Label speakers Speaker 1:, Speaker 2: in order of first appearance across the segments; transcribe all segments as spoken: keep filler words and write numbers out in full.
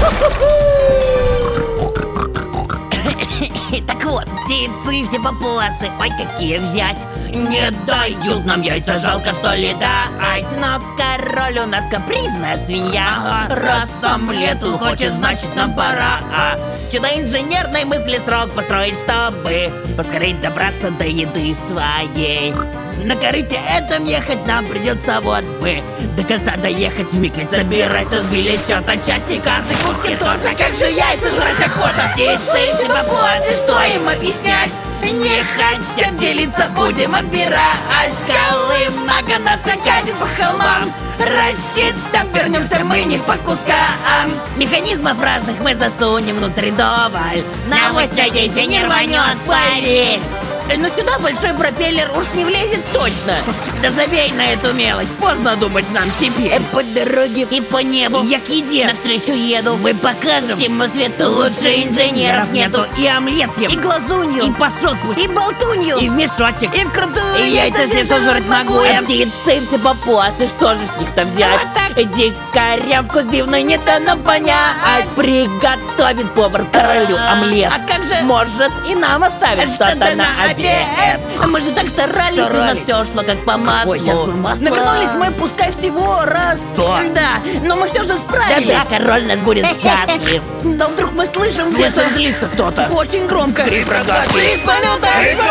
Speaker 1: Так вот, птицы все папуасы, ой, какие взять? Не дают нам яйца, жалко что ли, да? Ать, но король у нас капризная свинья. Ага. Раз омлет он хочет, значит нам пора. А чудо инженерной мысли срок построить, чтобы поскорее добраться до еды своей. На корыте этом ехать нам придется вот бы до конца доехать вмиг, ведь собирайся, сбили счет от части карты, куски торта, как же яйца жрать охота. Птицы, все папуасы, что им объяснять? Не хотят делиться, будем отбирать. Колымага наша катит по холмам, рассчитав, вернемся мы не по кускам. Механизмов разных мы засунем внутрь вдоволь. На авось, надейся, не рванет, поверь. Но сюда большой пропеллер уж не влезет точно. Да забей на эту мелочь, поздно думать нам теперь. По дороге и по небу я к еде навстречу еду. Мы покажем всему свету, лучше инженеров нету. И омлет съем, и глазунью, и пашот пусть, и болтунью, и в мешочек, и в крутую, и яйца все сожрать могу. А птицы все папуасы, что же с них-то взять? Дикарям вкус дивный не дано понять. Приготовит повар королю омлет. А как же? Может и нам оставит что-то на обед. Мы же так старались, старались, у нас все шло как по маслу. Ой, масло. Навернулись мы, пускай всего раз. Что? Да, но мы все же справились. Да, да, король наш будет счастлив. Но вдруг мы слышим где-то злится кто-то. Очень громко. Три врага, три полета.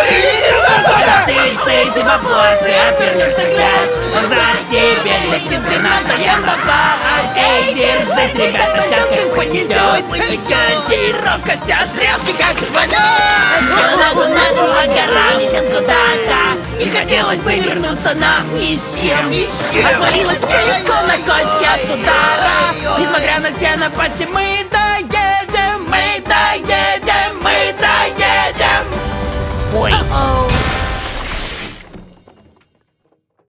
Speaker 1: Птицы, папуасы, отвернешься глаз. За тебе летит пернатая напасть. Эй, держись, ребята, сейчас как понесет. Монтировка вся тряпки как рванет. Голову нашу гора несет куда-то. Не хотелось бы вернуться нам ни с чем, ни с чем. Отвалилось колесо на кочке от удара. Несмотря на все напасти, мы доедем.